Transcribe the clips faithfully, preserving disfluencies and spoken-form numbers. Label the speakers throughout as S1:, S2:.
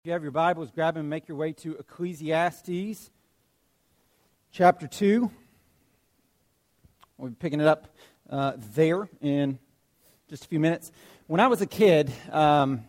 S1: If you have your Bibles, grab them and make your way to Ecclesiastes chapter two. We'll be picking it up uh, there in just a few minutes. When I was a kid, um,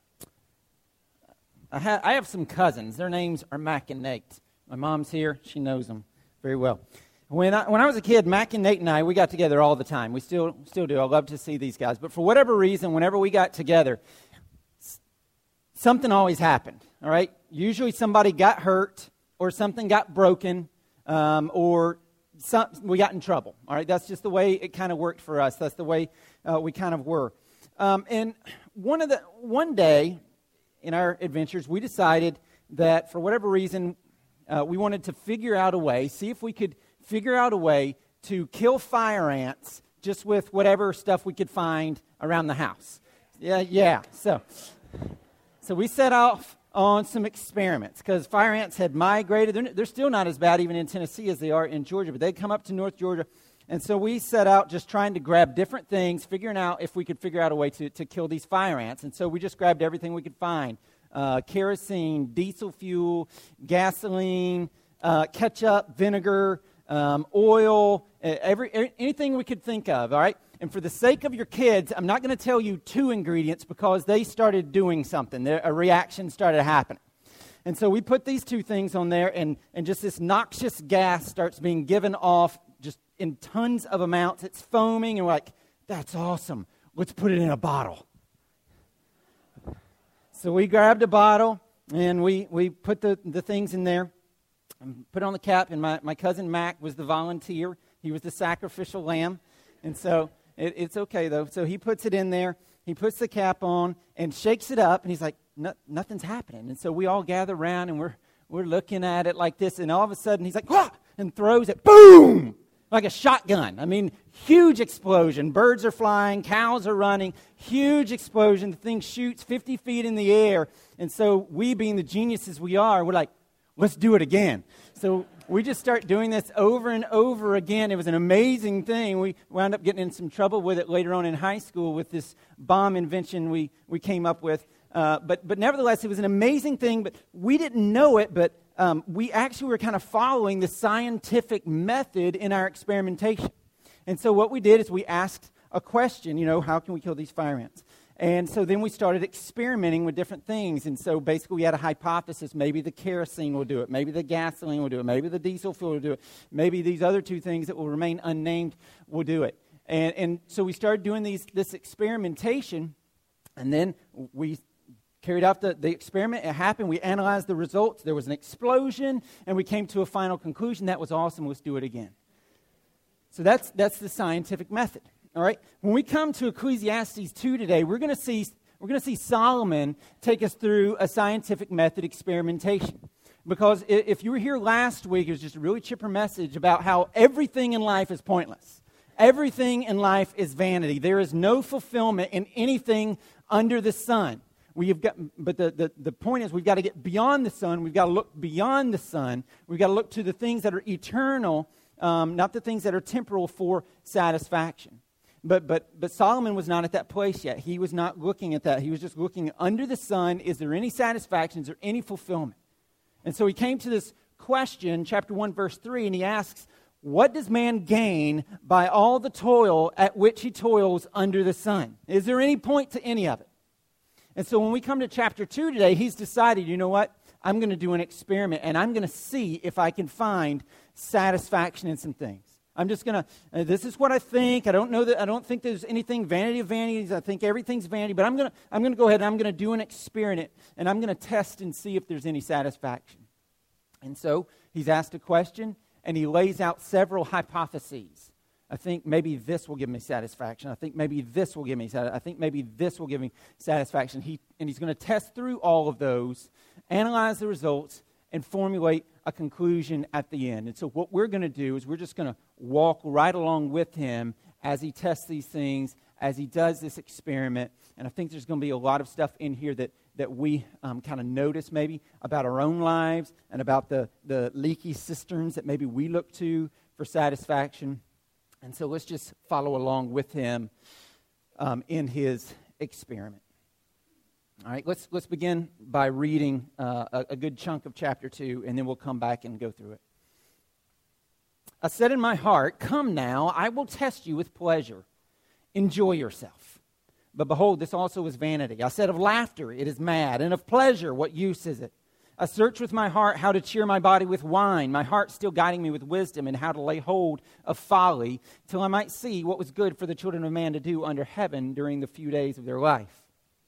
S1: I, ha- I have some cousins. Their names are Mac and Nate. My mom's here. She knows them very well. When I, when I was a kid, Mac and Nate and I, we got together all the time. We still still do. I love to see these guys. But for whatever reason, whenever we got together, something always happened, all right? Usually somebody got hurt or something got broken um, or some, we got in trouble, all right? That's just the way it kind of worked for us. That's the way uh, we kind of were. Um, and one of the one day in our adventures, we decided that for whatever reason, uh, we wanted to figure out a way, see if we could figure out a way to kill fire ants just with whatever stuff we could find around the house. Yeah, yeah, so... So we set off on some experiments because fire ants had migrated. They're, they're still not as bad even in Tennessee as they are in Georgia, but they'd come up to North Georgia. And so we set out just trying to grab different things, figuring out if we could figure out a way to, to kill these fire ants. And so we just grabbed everything we could find. Uh, kerosene, diesel fuel, gasoline, uh, ketchup, vinegar, um, oil, every anything we could think of, all right? And for the sake of your kids, I'm not going to tell you two ingredients because they started doing something. There, a reaction started happening. And so we put these two things on there, and, and just this noxious gas starts being given off just in tons of amounts. It's foaming, and we're like, that's awesome. Let's put it in a bottle. So we grabbed a bottle, and we, we put the, the things in there, and put on the cap, and my, my cousin Mac was the volunteer. He was the sacrificial lamb. And so... It, it's okay, though. So he puts it in there. He puts the cap on and shakes it up. And he's like, no, nothing's happening. And so we all gather around, and we're we're looking at it like this. And all of a sudden, he's like, ah! And throws it, boom, like a shotgun. I mean, huge explosion. Birds are flying. Cows are running. Huge explosion. The thing shoots fifty feet in the air. And so we, being the geniuses we are, we're like, let's do it again. So we just start doing this over and over again. It was an amazing thing. We wound up getting in some trouble with it later on in high school with this bomb invention we, we came up with. Uh, but but nevertheless, it was an amazing thing. But we didn't know it, but um, we actually were kind of following the scientific method in our experimentation. And so what we did is we asked a question, you know, how can we kill these fire ants? And so then we started experimenting with different things. And so basically we had a hypothesis. Maybe the kerosene will do it. Maybe the gasoline will do it. Maybe the diesel fuel will do it. Maybe these other two things that will remain unnamed will do it. And, and so we started doing these this experimentation. And then we carried out the, the experiment. It happened. We analyzed the results. There was an explosion. And we came to a final conclusion. That was awesome. Let's do it again. So that's that's the scientific method. All right. When we come to Ecclesiastes two today, we're going to see we're going to see Solomon take us through a scientific method experimentation. Because if you were here last week, it was just a really chipper message about how everything in life is pointless. Everything in life is vanity. There is no fulfillment in anything under the sun. We've got, but the, the, the point is we've got to get beyond the sun. We've got to look beyond the sun. We've got to look to the things that are eternal, um, not the things that are temporal for satisfaction. But but but Solomon was not at that place yet. He was not looking at that. He was just looking under the sun. Is there any satisfaction? Is there any fulfillment? And so he came to this question, chapter one, verse three, and he asks, what does man gain by all the toil at which he toils under the sun? Is there any point to any of it? And so when we come to chapter two today, he's decided, you know what? I'm going to do an experiment, and I'm going to see if I can find satisfaction in some things. I'm just going to, uh, this is what I think. I don't know that, I don't think there's anything vanity of vanities. I think everything's vanity, but I'm going to, I'm going to go ahead and I'm going to do an experiment, and I'm going to test and see if there's any satisfaction. And so he's asked a question, and he lays out several hypotheses. I think maybe this will give me satisfaction. I think maybe this will give me satisfaction. I think maybe this will give me satisfaction. He, and he's going to test through all of those, analyze the results, and formulate a conclusion at the end. And so what we're going to do is we're just going to walk right along with him as he tests these things, as he does this experiment. And I think there's going to be a lot of stuff in here that, that we um, kind of notice maybe about our own lives and about the, the leaky cisterns that maybe we look to for satisfaction. And so let's just follow along with him um, in his experiment. All right, let's let's begin by reading uh, a, a good chunk of chapter two, and then we'll come back and go through it. I said in my heart, "Come now, I will test you with pleasure. Enjoy yourself." But behold, this also is vanity. I said of laughter, "It is mad," and of pleasure, "What use is it?" I searched with my heart how to cheer my body with wine, my heart still guiding me with wisdom, and how to lay hold of folly, till I might see what was good for the children of man to do under heaven during the few days of their life.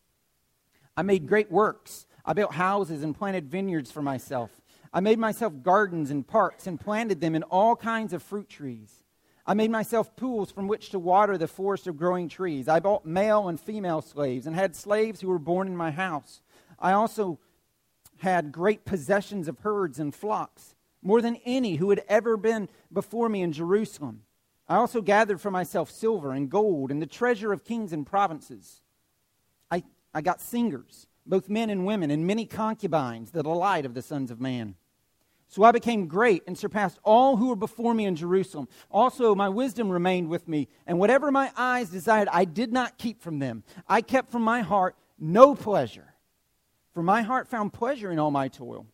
S1: I made great works. I built houses and planted vineyards for myself. I made myself gardens and parks and planted them in all kinds of fruit trees. I made myself pools from which to water the forest of growing trees. I bought male and female slaves and had slaves who were born in my house. I also had great possessions of herds and flocks, more than any who had ever been before me in Jerusalem. I also gathered for myself silver and gold and the treasure of kings and provinces. I, I got singers, both men and women, and many concubines, the delight of the sons of man. So I became great and surpassed all who were before me in Jerusalem. Also, my wisdom remained with me, and whatever my eyes desired, I did not keep from them. I kept from my heart no pleasure, for my heart found pleasure in all my toil.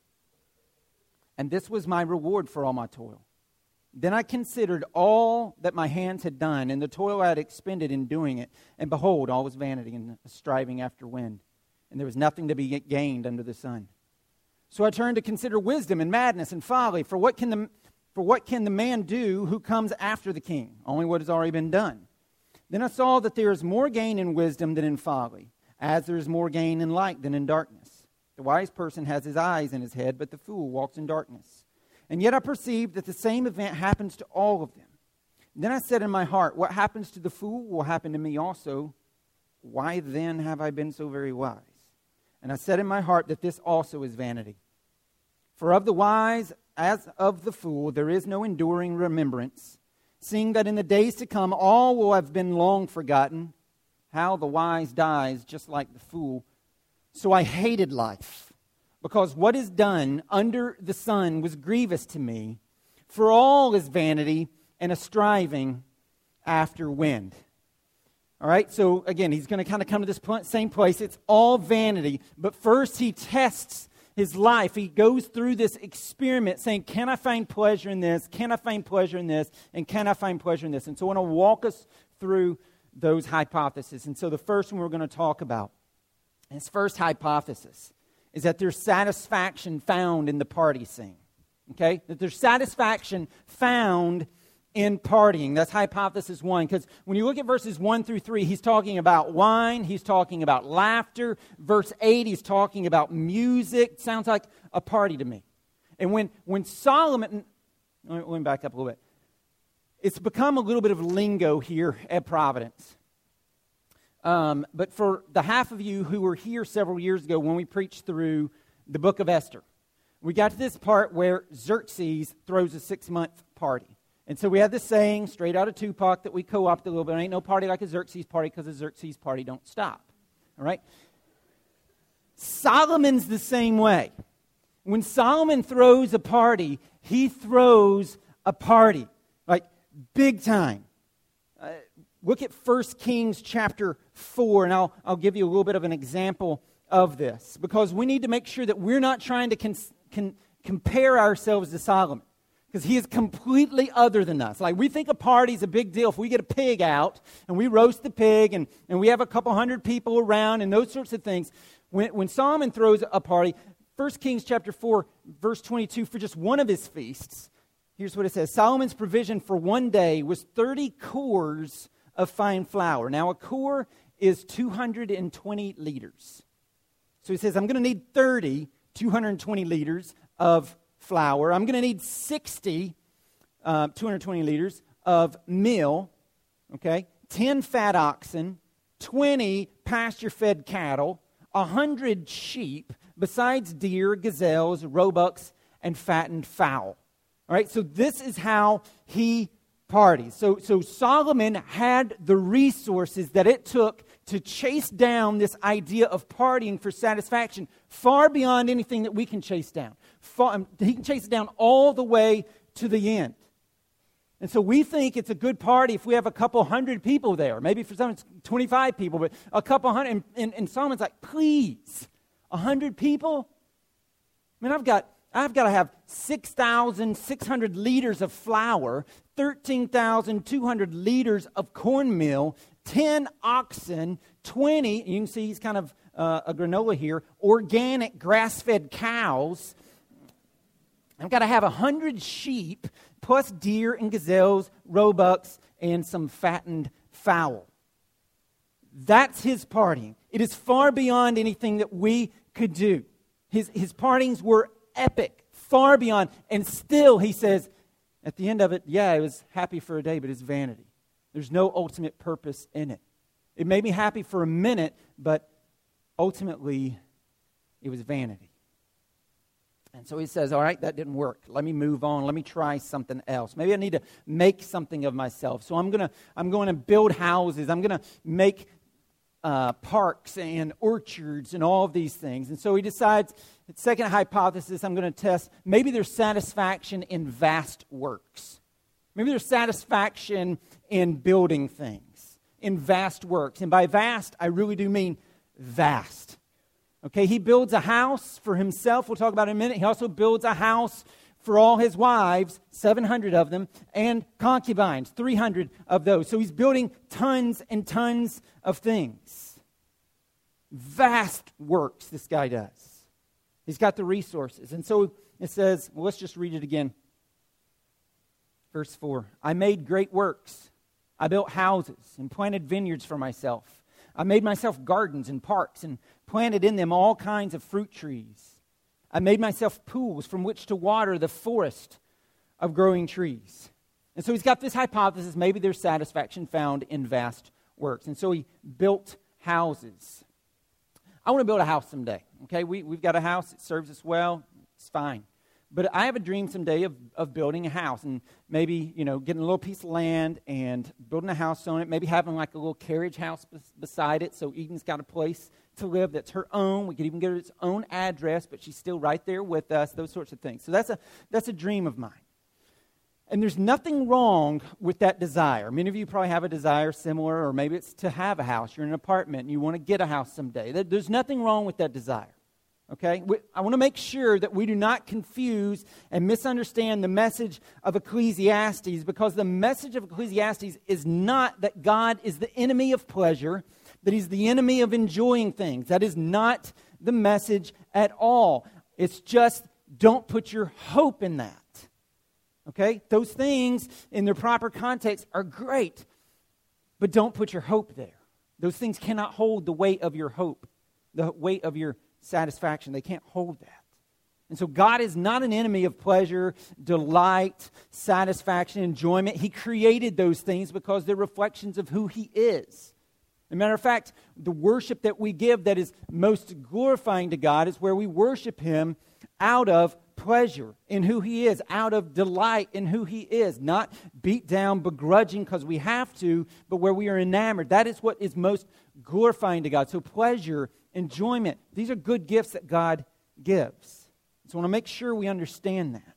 S1: And this was my reward for all my toil. Then I considered all that my hands had done, and the toil I had expended in doing it. And behold, all was vanity and striving after wind, and there was nothing to be gained under the sun. So I turned to consider wisdom and madness and folly. For what can the for what can the man do who comes after the king? Only what has already been done. Then I saw that there is more gain in wisdom than in folly, as there is more gain in light than in darkness. The wise person has his eyes in his head, but the fool walks in darkness. And yet I perceived that the same event happens to all of them. Then I said in my heart, what happens to the fool will happen to me also. Why then have I been so very wise? And I said in my heart that this also is vanity. For of the wise as of the fool there is no enduring remembrance, seeing that in the days to come all will have been long forgotten. How the wise dies just like the fool. So I hated life, because what is done under the sun was grievous to me. For all is vanity and a striving after wind. All right, so again, he's going to kind of come to this same place. It's all vanity. But first he tests his life. He goes through this experiment saying, can I find pleasure in this? Can I find pleasure in this? And can I find pleasure in this? And so I want to walk us through those hypotheses. And so the first one we're going to talk about, his first hypothesis, is that there's satisfaction found in the party scene. Okay? That there's satisfaction found in partying. That's hypothesis one. Because when you look at verses one through three, he's talking about wine. He's talking about laughter. Verse eight, he's talking about music. Sounds like a party to me. And when, when Solomon... Let me back up a little bit. It's become a little bit of lingo here at Providence. Um, but for the half of you who were here several years ago when we preached through the book of Esther, we got to this part where Xerxes throws a six-month party. And so we had this saying straight out of Tupac that we co-opted a little bit. Ain't no party like a Xerxes party, because a Xerxes party don't stop. All right? Solomon's the same way. When Solomon throws a party, he throws a party. Like, big time. Uh, look at First Kings chapter four, and I'll, I'll give you a little bit of an example of this. Because we need to make sure that we're not trying to con- con- compare ourselves to Solomon. Because he is completely other than us. Like, we think a party's a big deal if we get a pig out and we roast the pig and, and we have a couple hundred people around and those sorts of things. When, when Solomon throws a party, First Kings chapter four, verse twenty-two, for just one of his feasts, here's what it says. Solomon's provision for one day was thirty cores of fine flour. Now, a core is two hundred twenty liters. So he says, I'm going to need thirty, two hundred twenty liters of flour. I'm going to need sixty, uh, two hundred twenty liters of meal, okay, ten fat oxen, twenty pasture-fed cattle, one hundred sheep, besides deer, gazelles, roebucks, and fattened fowl. All right, so this is how he parties. So, so Solomon had the resources that it took to chase down this idea of partying for satisfaction far beyond anything that we can chase down. Far, he can chase it down all the way to the end. And so we think it's a good party if we have a couple hundred people there. Maybe for some it's twenty-five people, but a couple hundred. And, and, and Solomon's like, please, a hundred people? I mean, I've got, I've got to have six thousand six hundred liters of flour, thirteen thousand two hundred liters of cornmeal, ten oxen, twenty, you can see he's kind of uh, a granola here, organic grass-fed cows. I've got to have a hundred sheep, plus deer and gazelles, roebucks, and some fattened fowl. That's his partying. It is far beyond anything that we could do. His, his partings were epic, far beyond. And still, he says, at the end of it, yeah, I was happy for a day, but it's vanity. There's no ultimate purpose in it. It made me happy for a minute, but ultimately, it was vanity. And so he says, all right, that didn't work. Let me move on. Let me try something else. Maybe I need to make something of myself. So I'm going to I'm going to build houses. I'm going to make uh, parks and orchards and all of these things. And so he decides, second hypothesis, I'm going to test, maybe there's satisfaction in vast works. Maybe there's satisfaction in building things, in vast works. And by vast, I really do mean vast. Okay, he builds a house for himself. We'll talk about it in a minute. He also builds a house for all his wives, seven hundred of them, and concubines, three hundred of those. So he's building tons and tons of things. Vast works this guy does. He's got the resources. And so it says, well, let's just read it again. Verse four, I made great works. I built houses and planted vineyards for myself. I made myself gardens and parks and planted in them all kinds of fruit trees. I made myself pools from which to water the forest of growing trees. And so he's got this hypothesis, maybe there's satisfaction found in vast works. And so he built houses. I want to build a house someday. Okay, we, we've got a house, it serves us well, it's fine. But I have a dream someday of, of building a house and maybe, you know, getting a little piece of land and building a house on it, maybe having like a little carriage house bes- beside it so Eden's got a place to live that's her own. We could even get her its own address, but she's still right there with us, those sorts of things. So that's a that's a dream of mine. And there's nothing wrong with that desire. Many of you probably have a desire similar, or maybe it's to have a house. You're in an apartment and you want to get a house someday. There's nothing wrong with that desire. Okay, we, I want to make sure that we do not confuse and misunderstand the message of Ecclesiastes, because the message of Ecclesiastes is not that God is the enemy of pleasure, that he's the enemy of enjoying things. That is not the message at all. It's just don't put your hope in that. Okay, those things in their proper context are great, but don't put your hope there. Those things cannot hold the weight of your hope, the weight of your satisfaction. They can't hold that. And so God is not an enemy of pleasure, delight, satisfaction, enjoyment. He created those things because they're reflections of who he is. As a matter of fact, the worship that we give that is most glorifying to God is where we worship him out of pleasure in who he is, out of delight in who he is, not beat down, begrudging because we have to, but where we are enamored. That is what is most glorifying to God. So pleasure, enjoyment, these are good gifts that God gives. So I want to make sure we understand that.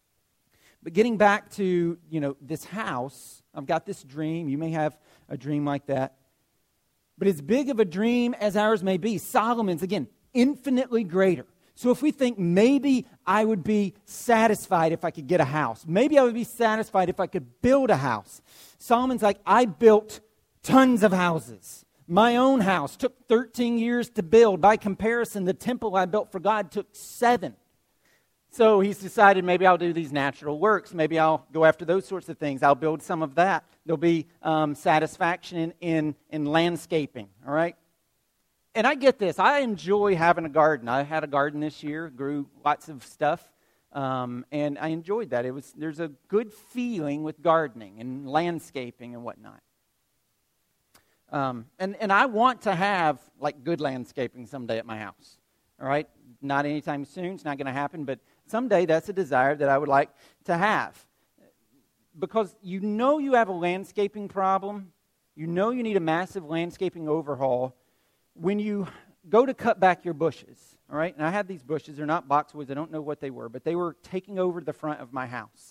S1: But getting back to, you know, this house, I've got this dream. You may have a dream like that. But as big of a dream as ours may be, Solomon's, again, infinitely greater. So if we think maybe I would be satisfied if I could get a house, maybe I would be satisfied if I could build a house. Solomon's like, I built tons of houses. My own house took thirteen years to build. By comparison, the temple I built for God took seven. So he's decided maybe I'll do these natural works. Maybe I'll go after those sorts of things. I'll build some of that. There'll be um, satisfaction in, in, in landscaping, all right? And I get this. I enjoy having a garden. I had a garden this year, grew lots of stuff, um, and I enjoyed that. It was there's a good feeling with gardening and landscaping and whatnot. Um, and, and I want to have, like, good landscaping someday at my house, all right? Not anytime soon. It's not going to happen, but someday that's a desire that I would like to have. Because you know you have a landscaping problem. You know you need a massive landscaping overhaul when you go to cut back your bushes, all right? And I had these bushes. They're not boxwoods. I don't know what they were, but they were taking over the front of my house.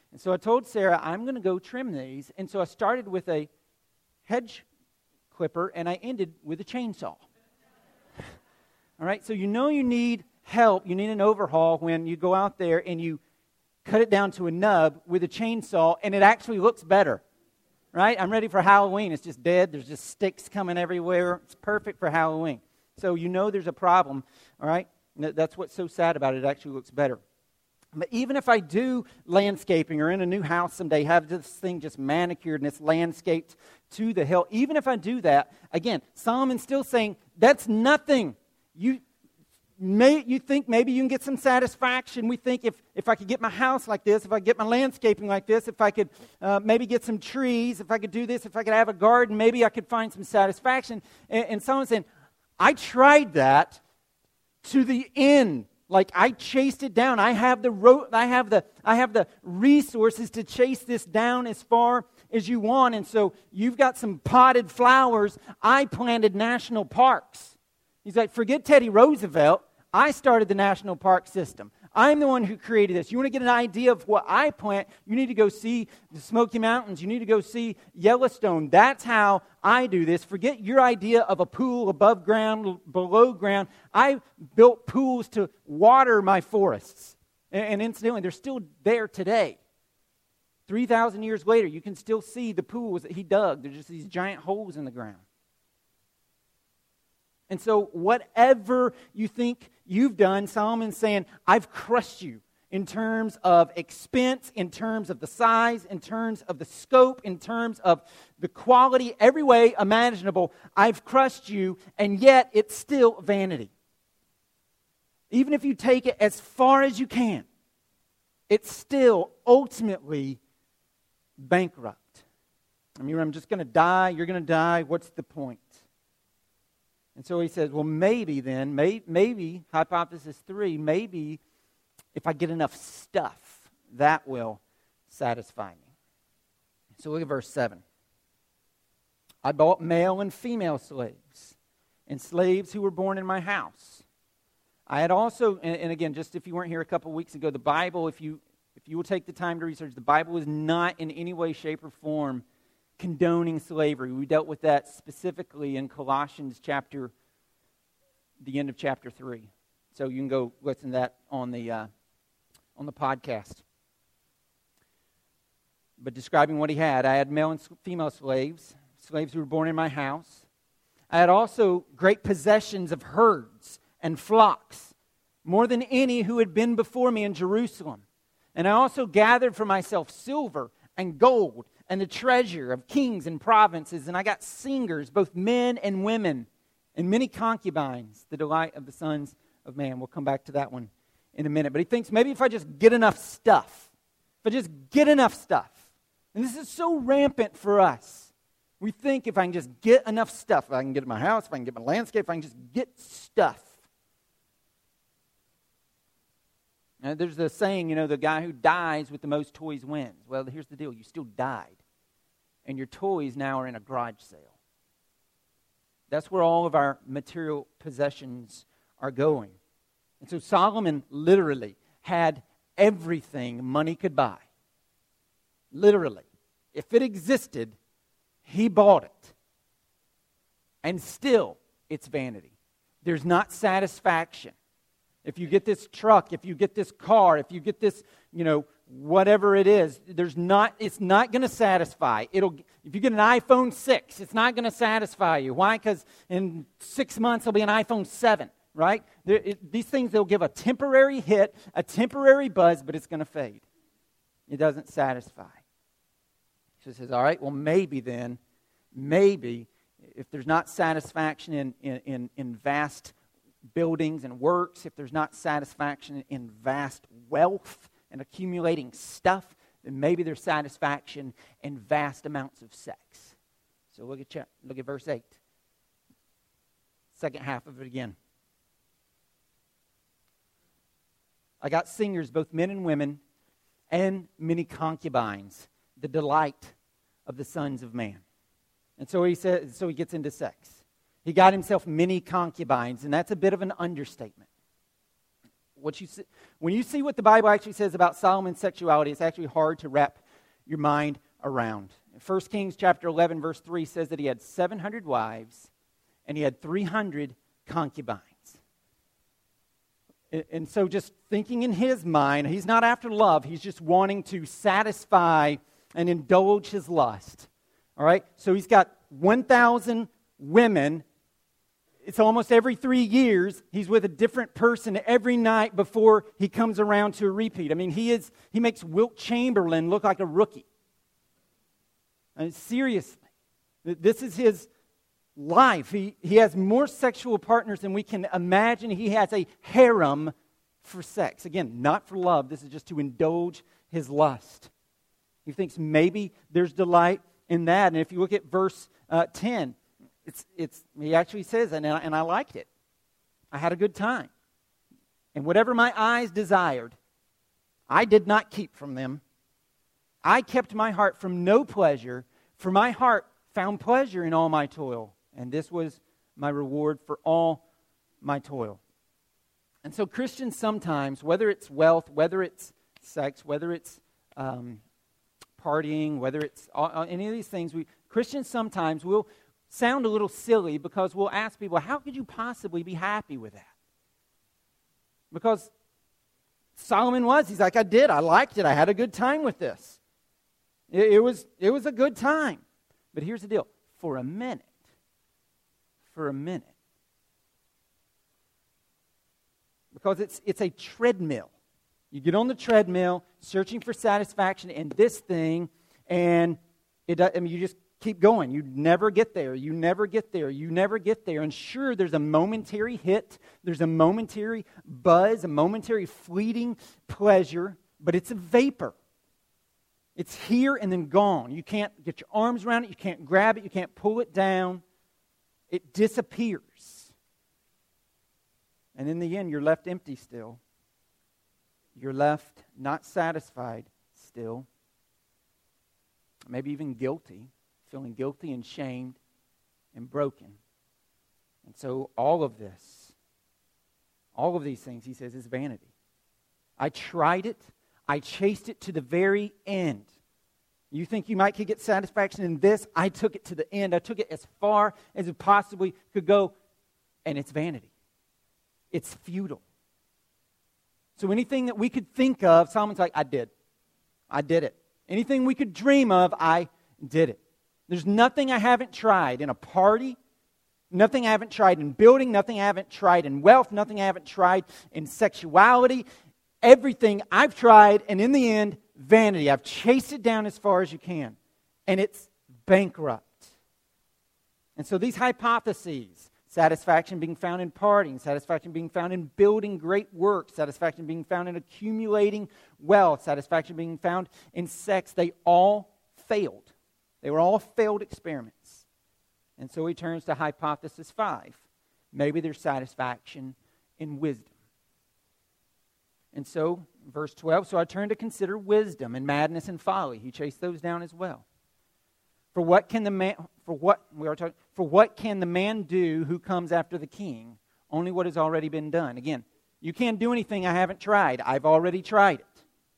S1: And so I told Sarah, I'm going to go trim these. And so I started with a hedge clipper, and I ended with a chainsaw. All right, so you know you need help, you need an overhaul when you go out there and you cut it down to a nub with a chainsaw, and it actually looks better. Right? I'm ready for Halloween. It's just dead. There's just sticks coming everywhere. It's perfect for Halloween. So you know there's a problem, all right? That's what's so sad about it. It actually looks better. But even if I do landscaping or in a new house someday, have this thing just manicured and it's landscaped to the hill, even if I do that, again, Solomon's still saying, that's nothing. You may you think maybe you can get some satisfaction. We think if, if I could get my house like this, if I could get my landscaping like this, if I could uh, maybe get some trees, if I could do this, if I could have a garden, maybe I could find some satisfaction. And, and someone's saying, I tried that to the end. Like I chased it down. I have the ro- I have the I have the resources to chase this down as far as you want. And so you've got some potted flowers. I planted national parks. He's like, forget Teddy Roosevelt. I started the national park system. I'm the one who created this. You want to get an idea of what I plant, you need to go see the Smoky Mountains. You need to go see Yellowstone. That's how I do this. Forget your idea of a pool above ground, below ground. I built pools to water my forests. And, and incidentally, they're still there today. three thousand years later, you can still see the pools that he dug. They're just these giant holes in the ground. And so whatever you think you've done, Solomon's saying, I've crushed you in terms of expense, in terms of the size, in terms of the scope, in terms of the quality, every way imaginable. I've crushed you, and yet it's still vanity. Even if you take it as far as you can, it's still ultimately bankrupt. I mean, I'm just going to die, you're going to die, what's the point? And so he says, well, maybe then, may, maybe, hypothesis three, maybe if I get enough stuff, that will satisfy me. So look at verse seven. I bought male and female slaves, and slaves who were born in my house. I had also, and, and again, just if you weren't here a couple weeks ago, the Bible, if you if you will take the time to research, the Bible is not in any way, shape, or form condoning slavery. We dealt with that specifically in Colossians chapter, the end of chapter three. So you can go listen to that on the uh, on the podcast. But describing what he had, I had male and female slaves, slaves who were born in my house. I had also great possessions of herds and flocks, more than any who had been before me in Jerusalem. And I also gathered for myself silver and gold and the treasure of kings and provinces. And I got singers, both men and women, and many concubines, the delight of the sons of man. We'll come back to that one in a minute. But he thinks maybe if I just get enough stuff, if I just get enough stuff. And this is so rampant for us. We think if I can just get enough stuff, if I can get my house, if I can get my landscape, if I can just get stuff. Now, there's the saying, you know, the guy who dies with the most toys wins. Well, here's the deal. You still died. And your toys now are in a garage sale. That's where all of our material possessions are going. And so Solomon literally had everything money could buy. Literally. If it existed, he bought it. And still, it's vanity. There's not satisfaction. If you get this truck, if you get this car, if you get this, you know, whatever it is, there's not, it's not going to satisfy. It'll, if you get an iPhone six, it's not going to satisfy you. Why? Because in six months, there'll be an iPhone seven, right? There, it, these things, they'll give a temporary hit, a temporary buzz, but it's going to fade. It doesn't satisfy. So he says, all right, well, maybe then, maybe, if there's not satisfaction in, in, in, in vast buildings and works, if there's not satisfaction in vast wealth and accumulating stuff, then maybe there's satisfaction in vast amounts of sex. So look at look at verse eight. Second half of it again. I got singers, both men and women, and many concubines, the delight of the sons of man. And so he says, so he gets into sex. He got himself many concubines, and that's a bit of an understatement. What you see, when you see what the Bible actually says about Solomon's sexuality, it's actually hard to wrap your mind around. First Kings chapter eleven, verse three says that he had seven hundred wives and he had three hundred concubines. And so just thinking in his mind, he's not after love, he's just wanting to satisfy and indulge his lust. All right? So he's got one thousand women. It's almost every three years he's with a different person every night before he comes around to a repeat. I mean, he is he makes Wilt Chamberlain look like a rookie. I mean, seriously. This is his life. He, he has more sexual partners than we can imagine. He has a harem for sex. Again, not for love. This is just to indulge his lust. He thinks maybe there's delight in that. And if you look at verse uh, ten, it's it's he actually says, and I, and I liked it. I had a good time. And whatever my eyes desired, I did not keep from them. I kept my heart from no pleasure, for my heart found pleasure in all my toil. And this was my reward for all my toil. And so Christians sometimes, whether it's wealth, whether it's sex, whether it's um, partying, whether it's all, any of these things, we Christians sometimes will sound a little silly because we'll ask people, how could you possibly be happy with that? Because Solomon was, he's like, I did, I liked it, I had a good time with this. It, it was, it was a good time. But here's the deal, for a minute, for a minute, because it's it's a treadmill. You get on the treadmill, searching for satisfaction in this thing, and it. I mean, you just keep going. You never get there. You never get there. You never get there. And sure, there's a momentary hit. There's a momentary buzz, a momentary fleeting pleasure, but it's a vapor. It's here and then gone. You can't get your arms around it. You can't grab it. You can't pull it down. It disappears. And in the end, you're left empty still. You're left not satisfied still. Maybe even guilty, feeling guilty and shamed and broken. And so all of this, all of these things, he says, is vanity. I tried it. I chased it to the very end. You think you might could get satisfaction in this? I took it to the end. I took it as far as it possibly could go, and it's vanity. It's futile. So anything that we could think of, Solomon's like, I did. I did it. Anything we could dream of, I did it. There's nothing I haven't tried in a party, nothing I haven't tried in building, nothing I haven't tried in wealth, nothing I haven't tried in sexuality. Everything I've tried, and in the end, vanity. I've chased it down as far as you can, and it's bankrupt. And so these hypotheses, satisfaction being found in partying, satisfaction being found in building great work, satisfaction being found in accumulating wealth, satisfaction being found in sex, they all failed. They were all failed experiments. And so he turns to hypothesis five. Maybe there's satisfaction in wisdom. And so, verse twelve, so I turned to consider wisdom and madness and folly. He chased those down as well. For what can the man for what we are talking for what can the man do who comes after the king? Only what has already been done. Again, you can't do anything I haven't tried. I've already tried it.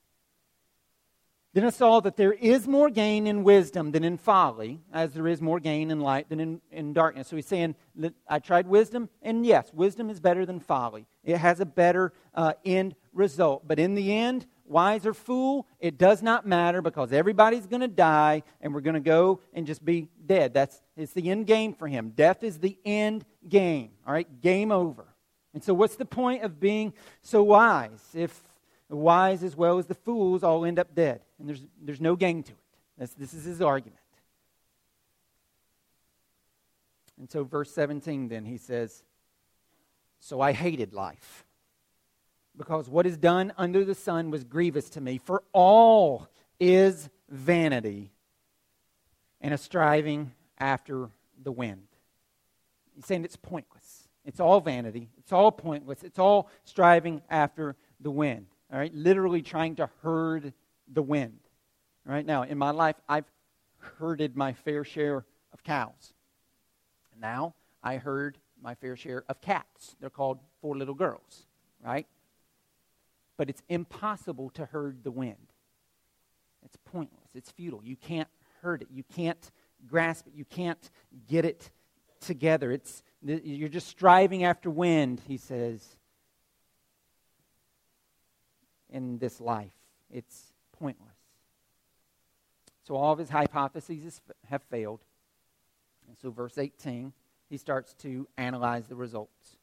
S1: Then I saw that there is more gain in wisdom than in folly, as there is more gain in light than in, in darkness. So he's saying, that I tried wisdom, and yes, wisdom is better than folly. It has a better uh, end result. But in the end, wise or fool, it does not matter because everybody's going to die, and we're going to go and just be dead. That's it's the end game for him. Death is the end game. All right, game over. And so what's the point of being so wise if the wise as well as the fools all end up dead? And there's there's no gain to it. That's, this is his argument. And so verse seventeen then, he says, so I hated life, because what is done under the sun was grievous to me, for all is vanity and a striving after the wind. He's saying it's pointless. It's all vanity. It's all pointless. It's all striving after the wind. All right, literally trying to herd the wind. All right, now in my life, I've herded my fair share of cows. Now I herd my fair share of cats. They're called four little girls, right? but it's impossible to herd the wind. It's pointless. It's futile. You can't herd it. You can't grasp it. You can't get it together. It's you're just striving after wind, he says, in this life. It's pointless. So all of his hypotheses have failed. And so verse eighteen, he starts to analyze the results.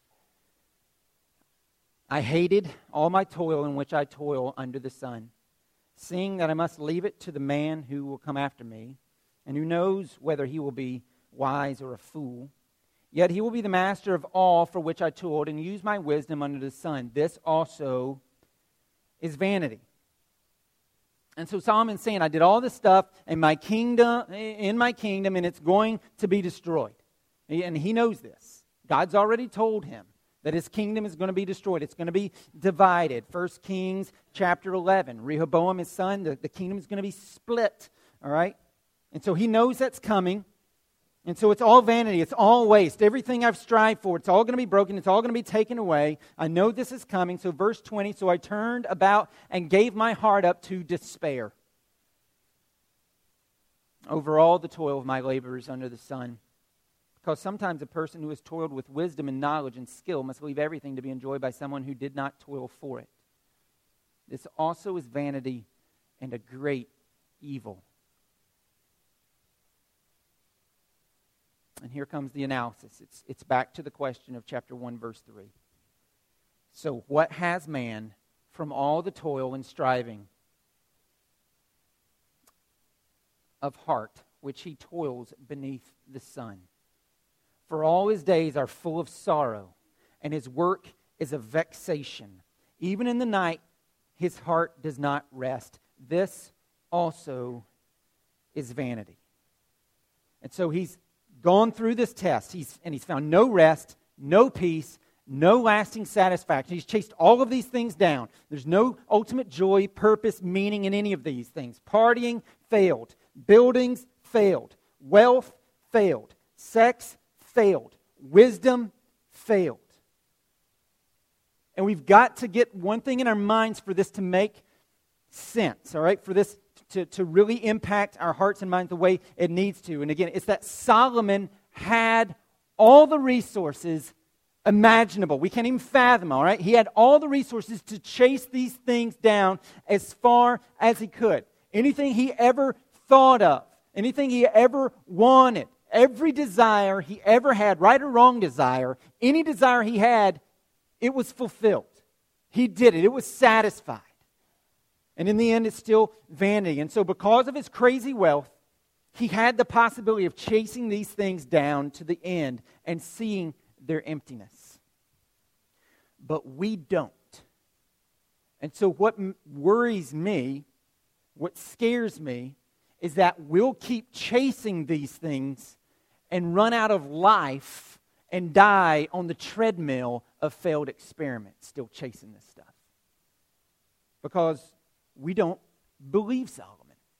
S1: I hated all my toil in which I toil under the sun, seeing that I must leave it to the man who will come after me, and who knows whether he will be wise or a fool. Yet he will be the master of all for which I toiled, and use my wisdom under the sun. This also is vanity. And so Solomon's saying, I did all this stuff in my kingdom, in my kingdom, and it's going to be destroyed. And he knows this. God's already told him that his kingdom is going to be destroyed. It's going to be divided. First Kings chapter eleven. Rehoboam, his son, the, the kingdom is going to be split. All right? And so he knows that's coming. And so it's all vanity. It's all waste. Everything I've strived for, it's all going to be broken. It's all going to be taken away. I know this is coming. So verse twenty, so I turned about and gave my heart up to despair over all the toil of my laborers under the sun. Because sometimes a person who has toiled with wisdom and knowledge and skill must leave everything to be enjoyed by someone who did not toil for it. This also is vanity and a great evil. And here comes the analysis. It's, it's back to the question of chapter one, verse three. So what has man from all the toil and striving of heart which he toils beneath the sun? For all his days are full of sorrow, and his work is a vexation. Even in the night, his heart does not rest. This also is vanity. And so he's gone through this test, he's, and he's found no rest, no peace, no lasting satisfaction. He's chased all of these things down. There's no ultimate joy, purpose, meaning in any of these things. Partying failed. Buildings failed. Wealth failed. Sex failed. Wisdom failed. And we've got to get one thing in our minds for this to make sense, all right? For this to, to really impact our hearts and minds the way it needs to. And again, it's that Solomon had all the resources imaginable. We can't even fathom, all right? He had all the resources to chase these things down as far as he could. Anything he ever thought of, anything he ever wanted, every desire he ever had, right or wrong desire, any desire he had, it was fulfilled. He did it. It was satisfied. And in the end, it's still vanity. And so because of his crazy wealth, he had the possibility of chasing these things down to the end and seeing their emptiness. But we don't. And so what m- worries me, what scares me, is that we'll keep chasing these things and run out of life and die on the treadmill of failed experiments, still chasing this stuff. Because we don't believe Solomon.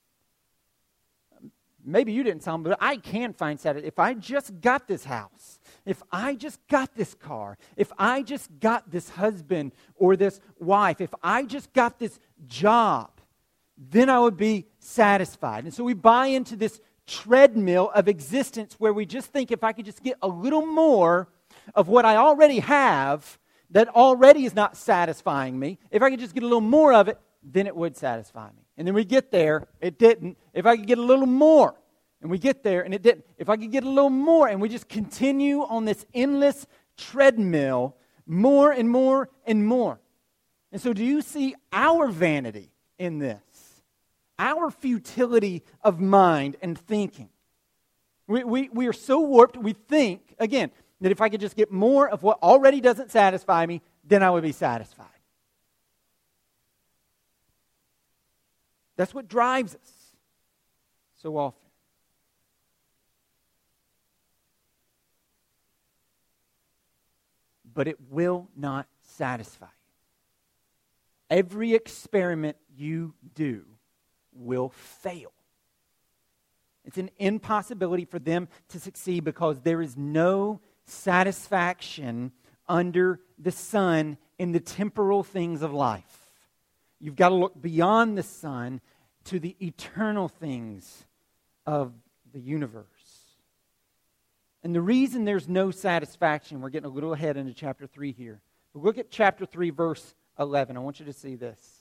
S1: Maybe you didn't, Solomon, but I can find satisfaction. If I just got this house, if I just got this car, if I just got this husband or this wife, if I just got this job, then I would be satisfied. And so we buy into this treadmill of existence where we just think if I could just get a little more of what I already have that already is not satisfying me, if I could just get a little more of it, then it would satisfy me. And then we get there, it didn't. If I could get a little more, and we get there, and it didn't. If I could get a little more, and we just continue on this endless treadmill, more and more and more. And so do you see our vanity in this? Our futility of mind and thinking. We, we, we are so warped, we think, again, that if I could just get more of what already doesn't satisfy me, then I would be satisfied. That's what drives us so often. But it will not satisfy you. Every experiment you do will fail. It's an impossibility for them to succeed because there is no satisfaction under the sun in the temporal things of life. You've got to look beyond the sun to the eternal things of the universe. And the reason there's no satisfaction, we're getting a little ahead into chapter three here. But look at chapter three, verse eleven. I want you to see this.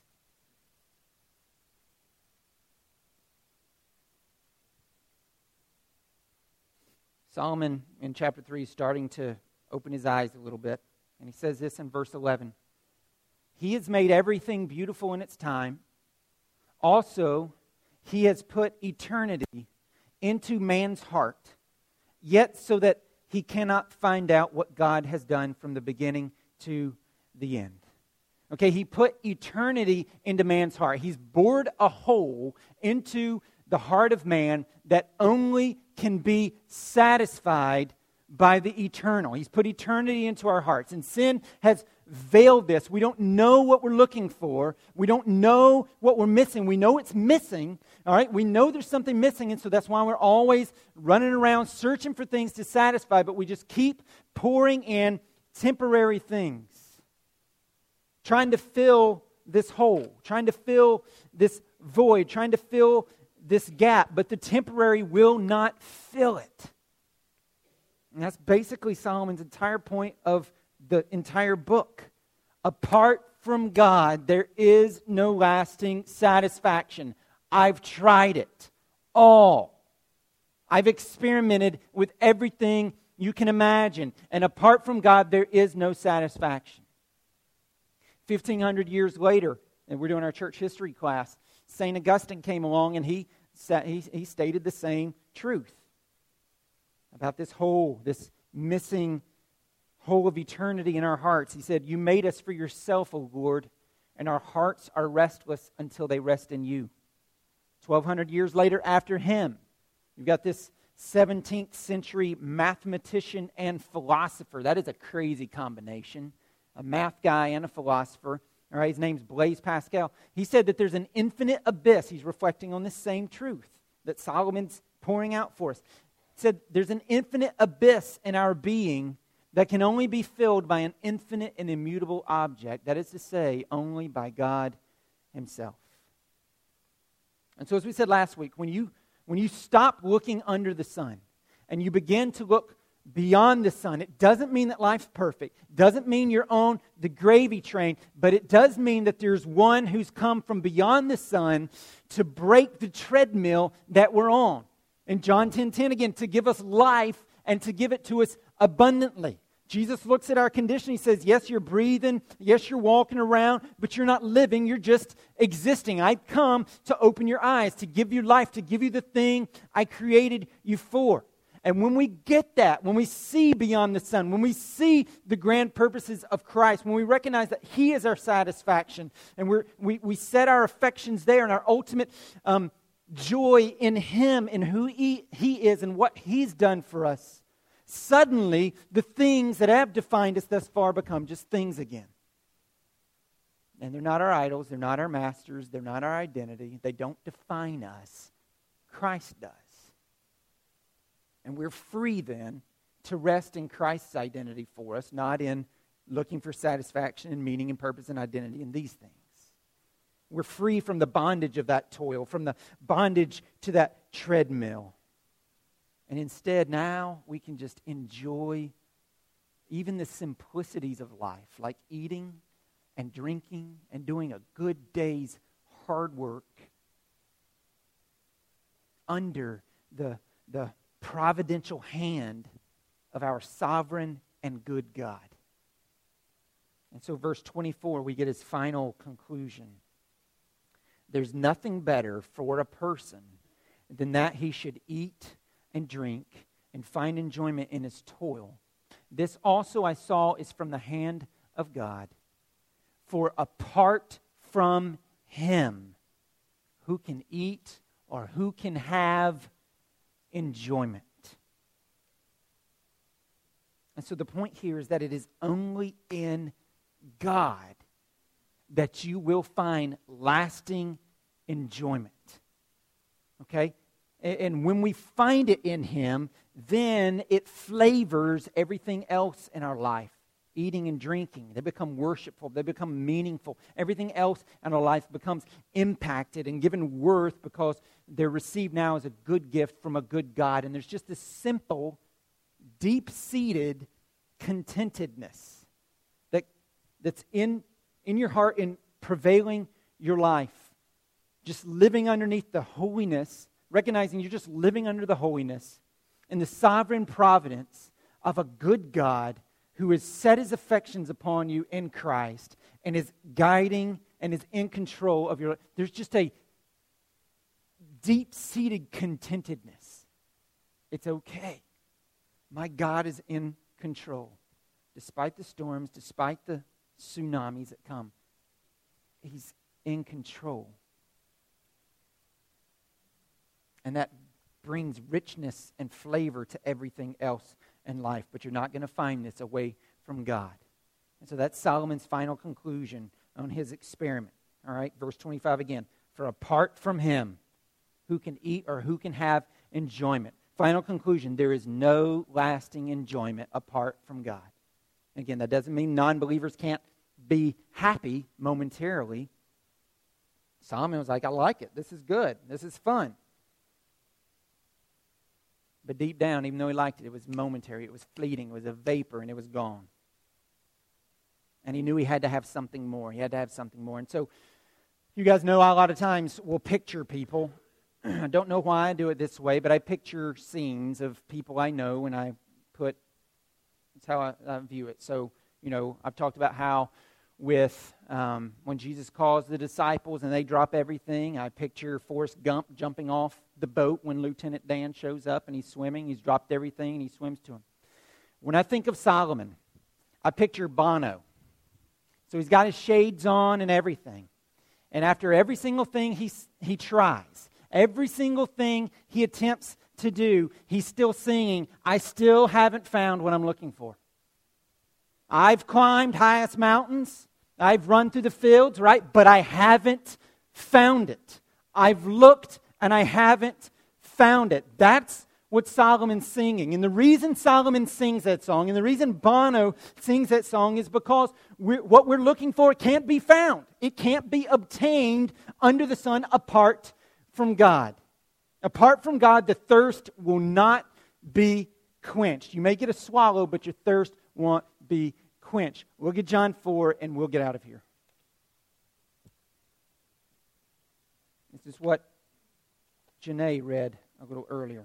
S1: Solomon in chapter three is starting to open his eyes a little bit. And he says this in verse eleven. He has made everything beautiful in its time. Also, He has put eternity into man's heart, yet so that he cannot find out what God has done from the beginning to the end. Okay, He put eternity into man's heart. He's bored a hole into the heart of man that only can be satisfied by the eternal. He's put eternity into our hearts. And sin has veiled this. We don't know what we're looking for. We don't know what we're missing. We know it's missing. All right? We know there's something missing, and so that's why we're always running around searching for things to satisfy, but we just keep pouring in temporary things, trying to fill this hole, trying to fill this void, trying to fill this gap, but the temporary will not fill it. And that's basically Solomon's entire point of the entire book. Apart from God, there is no lasting satisfaction. I've tried it all. I've experimented with everything you can imagine. And apart from God, there is no satisfaction. fifteen hundred years later, and we're doing our church history class, Saint Augustine came along and he, he, he stated the same truth about this hole, this missing hole of eternity in our hearts. He said, "You made us for yourself, O Lord, and our hearts are restless until they rest in you." twelve hundred years later after him, you've got this seventeenth century mathematician and philosopher. That is a crazy combination. A math guy and a philosopher. All right, his name's Blaise Pascal. He said that there's an infinite abyss. He's reflecting on this same truth that Solomon's pouring out for us. He said there's an infinite abyss in our being that can only be filled by an infinite and immutable object. That is to say, only by God Himself. And so as we said last week, when you, when you stop looking under the sun and you begin to look beyond the sun, it doesn't mean that life's perfect. It doesn't mean you're on the gravy train, but it does mean that there's one who's come from beyond the sun to break the treadmill that we're on. In John ten ten again, to give us life and to give it to us abundantly. Jesus looks at our condition. He says, yes, you're breathing. Yes, you're walking around, but you're not living. You're just existing. I've come to open your eyes, to give you life, to give you the thing I created you for. And when we get that, when we see beyond the sun, when we see the grand purposes of Christ, when we recognize that He is our satisfaction, and we're, we, we set our affections there and our ultimate um, joy in Him and who he, he is and what He's done for us, suddenly the things that have defined us thus far become just things again. And they're not our idols, they're not our masters, they're not our identity, they don't define us. Christ does. And we're free then to rest in Christ's identity for us, not in looking for satisfaction and meaning and purpose and identity in these things. We're free from the bondage of that toil, from the bondage to that treadmill. And instead, now we can just enjoy even the simplicities of life, like eating and drinking and doing a good day's hard work under the, the providential hand of our sovereign and good God. And so verse twenty-four, we get his final conclusion. There's nothing better for a person than that he should eat and drink and find enjoyment in his toil. This also I saw is from the hand of God. For apart from Him, who can eat or who can have enjoyment? And so the point here is that it is only in God that you will find lasting enjoyment. Okay? And when we find it in Him, then it flavors everything else in our life. eating and drinking. They become worshipful. They become meaningful. Everything else in our life becomes impacted and given worth because they're received now as a good gift from a good God. And there's just this simple, deep-seated contentedness that, that's in, in your heart and prevailing your life. Just living underneath the holiness, recognizing you're just living under the holiness and the sovereign providence of a good God who has set his affections upon you in Christ and is guiding and is in control of your life. There's just a deep-seated contentedness. It's okay. My God is in control. Despite the storms, despite the tsunamis that come, he's in control. And that brings richness and flavor to everything else in life. But you're not going to find this away from God. And so that's Solomon's final conclusion on his experiment. All right, verse twenty-five again. For apart from him, who can eat or who can have enjoyment? Final conclusion, there is no lasting enjoyment apart from God. Again, that doesn't mean non-believers can't be happy momentarily. Solomon was like, I like it. This is good. This is fun. But deep down, even though he liked it, it was momentary, it was fleeting, it was a vapor, and it was gone. And he knew he had to have something more. He had to have something more. And so, you guys know I, a lot of times will picture people. I don't know why I do it this way, but I picture scenes of people I know, and I put, that's how I, I view it. So, you know, I've talked about how with um, when Jesus calls the disciples and they drop everything, I picture Forrest Gump jumping off the boat when Lieutenant Dan shows up and he's swimming. He's dropped everything and he swims to him. When I think of Solomon, I picture Bono. So he's got his shades on and everything. And after every single thing he, he tries, every single thing he attempts to do, he's still singing, I still haven't found what I'm looking for. I've climbed highest mountains. I've run through the fields, right? But I haven't found it. I've looked and I haven't found it. That's what Solomon's singing. And the reason Solomon sings that song, and the reason Bono sings that song is because we're, what we're looking for can't be found. It can't be obtained under the sun apart from God. Apart from God, the thirst will not be quenched. You may get a swallow, but your thirst won't be quenched. Look at John four and we'll get out of here. This is what Janae read a little earlier.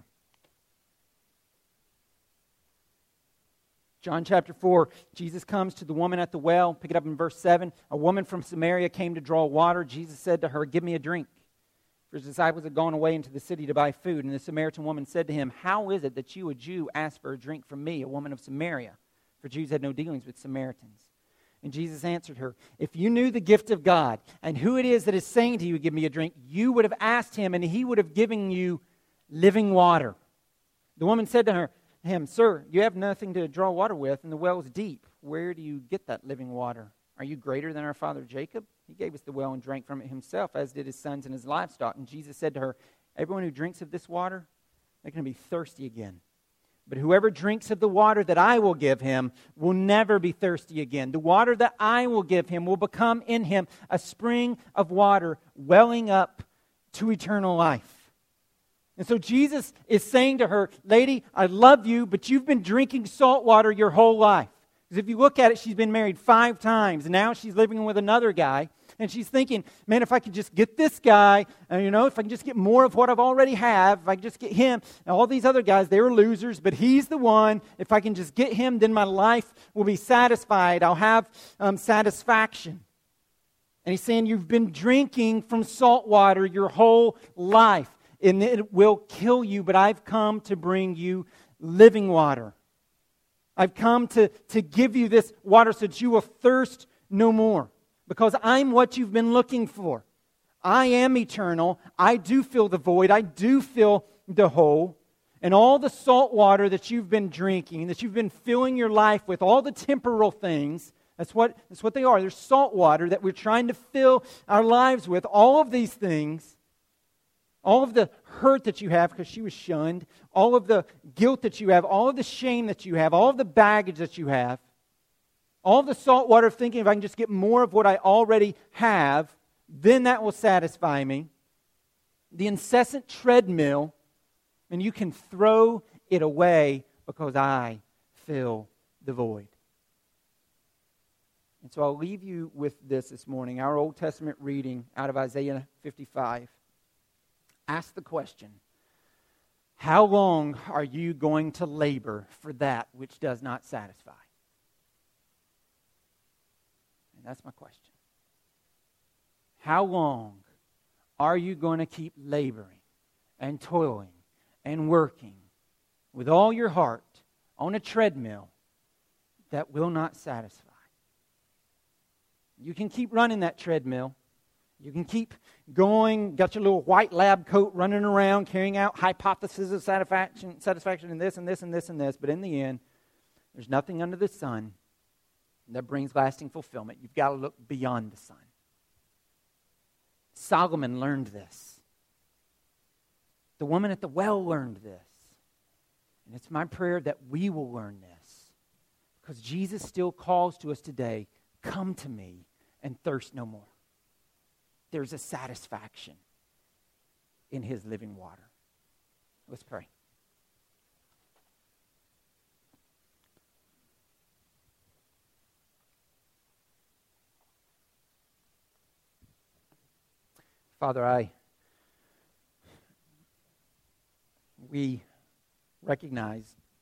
S1: John chapter four, Jesus comes to the woman at the well. Pick it up in verse seven. A woman from Samaria came to draw water. Jesus said to her, give me a drink. For his disciples had gone away into the city to buy food. And the Samaritan woman said to him, how is it that you, a Jew, ask for a drink from me, a woman of Samaria? For Jews had no dealings with Samaritans. And Jesus answered her, if you knew the gift of God and who it is that is saying to you, give me a drink, you would have asked him and he would have given you living water. The woman said to her, him, sir, you have nothing to draw water with and the well is deep. Where do you get that living water? Are you greater than our father Jacob? He gave us the well and drank from it himself, as did his sons and his livestock. And Jesus said to her, everyone who drinks of this water, they're going to be thirsty again. But whoever drinks of the water that I will give him will never be thirsty again. The water that I will give him will become in him a spring of water welling up to eternal life. And so Jesus is saying to her, lady, I love you, but you've been drinking salt water your whole life. Because if you look at it, she's been married five times, and now she's living with another guy. And she's thinking, man, if I could just get this guy, and you know, if I can just get more of what I've already have, if I can just get him, and all these other guys, they were losers, but he's the one. If I can just get him, then my life will be satisfied. I'll have um, satisfaction. And he's saying, you've been drinking from salt water your whole life, and it will kill you, but I've come to bring you living water. I've come to, to give you this water so that you will thirst no more. Because I'm what you've been looking for. I am eternal. I do fill the void. I do fill the hole. And all the salt water that you've been drinking, that you've been filling your life with, all the temporal things, that's what, that's what they are. They're salt water that we're trying to fill our lives with. All of these things, all of the hurt that you have because she was shunned, all of the guilt that you have, all of the shame that you have, all of the baggage that you have, all the salt water of thinking, if I can just get more of what I already have, then that will satisfy me. The incessant treadmill, and you can throw it away because I fill the void. And so I'll leave you with this this morning. Our Old Testament reading out of Isaiah fifty-five. Ask the question, how long are you going to labor for that which does not satisfy? And that's my question. How long are you going to keep laboring and toiling and working with all your heart on a treadmill that will not satisfy? You can keep running that treadmill. You can keep going, got your little white lab coat running around, carrying out hypotheses of satisfaction, satisfaction in this and this and this and this. But in the end, there's nothing under the sun that brings lasting fulfillment. You've got to look beyond the sun. Solomon learned this. The woman at the well learned this. And it's my prayer that we will learn this. Because Jesus still calls to us today, come to me and thirst no more. There's a satisfaction in His living water. Let's pray. Father, I, we recognize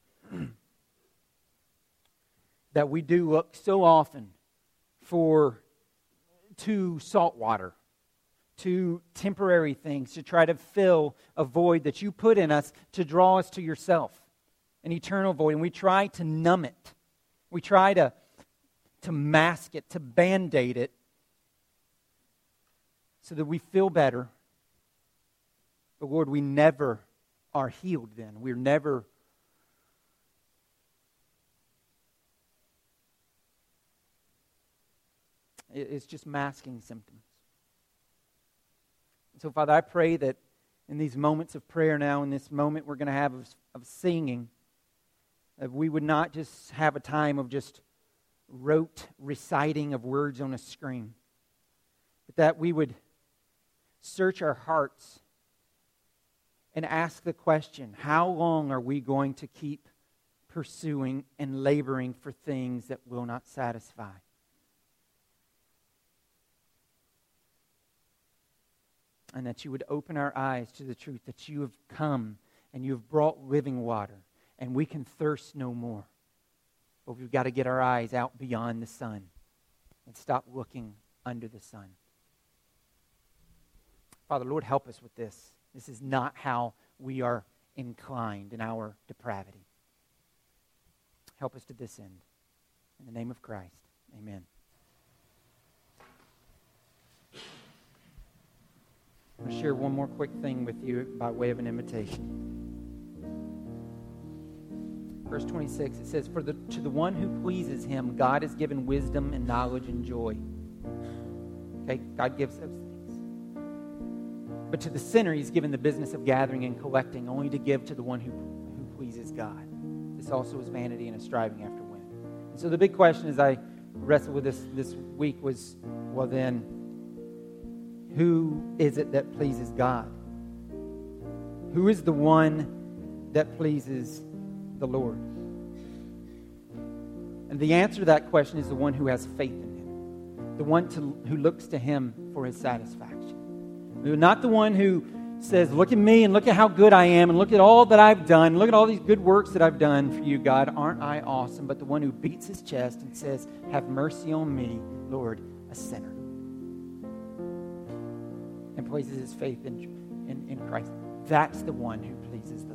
S1: that we do look so often for to salt water, to temporary things, to try to fill a void that you put in us to draw us to yourself, an eternal void. And we try to numb it. We try to, to mask it, to band-aid it, so that we feel better. But Lord, we never are healed then. We're never it's just masking symptoms. So, Father, I pray that in these moments of prayer now, in this moment we're going to have of, of singing, that we would not just have a time of just rote reciting of words on a screen, but that we would search our hearts and ask the question, how long are we going to keep pursuing and laboring for things that will not satisfy? And that you would open our eyes to the truth that you have come and you have brought living water and we can thirst no more. But we've got to get our eyes out beyond the sun and stop looking under the sun. Father, Lord, help us with this. This is not how we are inclined in our depravity. Help us to this end. In the name of Christ, amen. I'm going to share one more quick thing with you by way of an invitation. Verse twenty-six, it says, For the, to the one who pleases him, God has given wisdom and knowledge and joy. Okay, God gives those things. But to the sinner, he's given the business of gathering and collecting, only to give to the one who, who pleases God. This also is vanity and a striving after wind. And so the big question as I wrestled with this this week was, well then, who is it that pleases God? Who is the one that pleases the Lord? And the answer to that question is the one who has faith in Him. The one to, who looks to Him for his satisfaction. Not the one who says, look at me and look at how good I am and look at all that I've done. Look at all these good works that I've done for you, God. Aren't I awesome? But the one who beats his chest and says, have mercy on me, Lord, a sinner. And places his faith in, in, in Christ. That's the one who pleases the